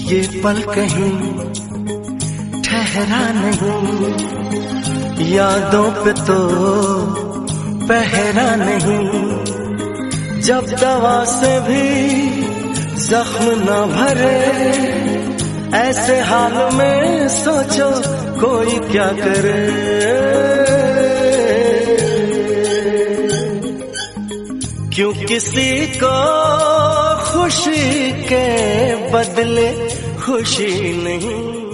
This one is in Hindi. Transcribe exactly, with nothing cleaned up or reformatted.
ये पल कहीं ठहरा नहीं, यादों पे तो पहरा नहीं। जब दवा से भी जख्म न भरे, ऐसे हाल में सोचो कोई क्या करे। क्यों किसी को खुशी के बदले खुशी नहीं।